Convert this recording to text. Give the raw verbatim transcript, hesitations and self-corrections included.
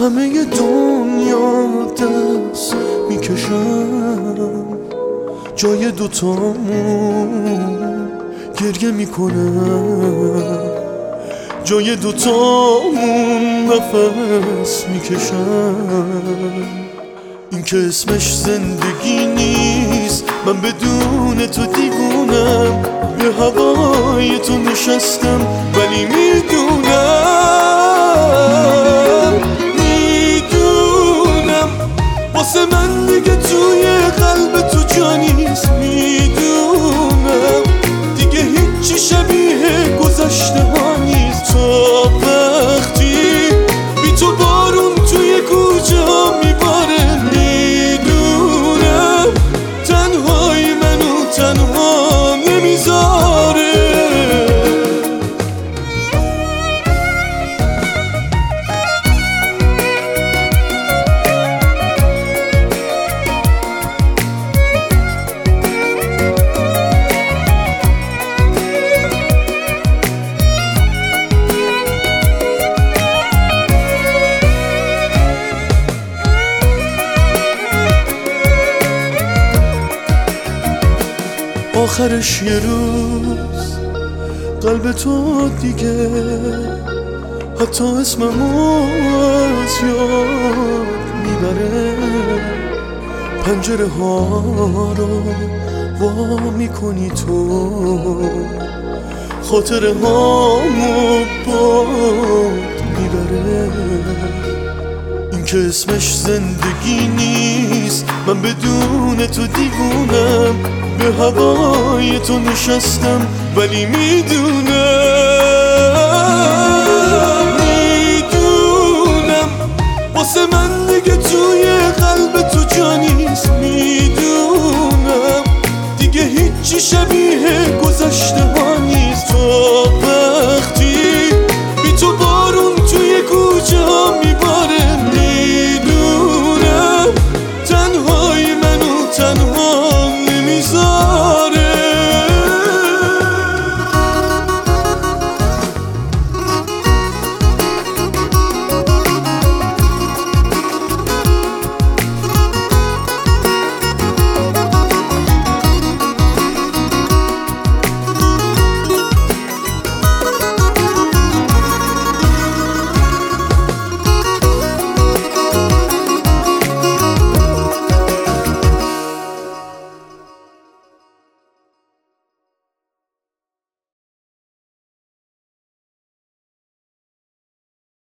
همه دنیا دست میکشم، جای دوتامون گریه میکنم، جای دوتامون نفس میکشم. این که اسمش زندگی نیست، من بدون تو دیوونم، به هوای تو نشستم ولی میدونم میدونم واسه من دیگه توی قلب تو جا نیست. میدونم دیگه هیچی شبیه گذشته ها نیست. تا وقتی بی تو بارون توی کوچه ها میباره، میدونم تنهایی منو تنها نمیذاره. آخرش یه روز قلب تو دیگه حتی اسممو از یاد میبره. پنجره ها رو وا میکنی تو، خاطره هامو باد میبره. این که اسمش زندگی نیست، من بدون تو دیوونم، به هوای تو نشستم ولی میدونم میدونم واسه من دیگه توی قلب تو جا نیست. میدونم دیگه هیچی شبیه گذشته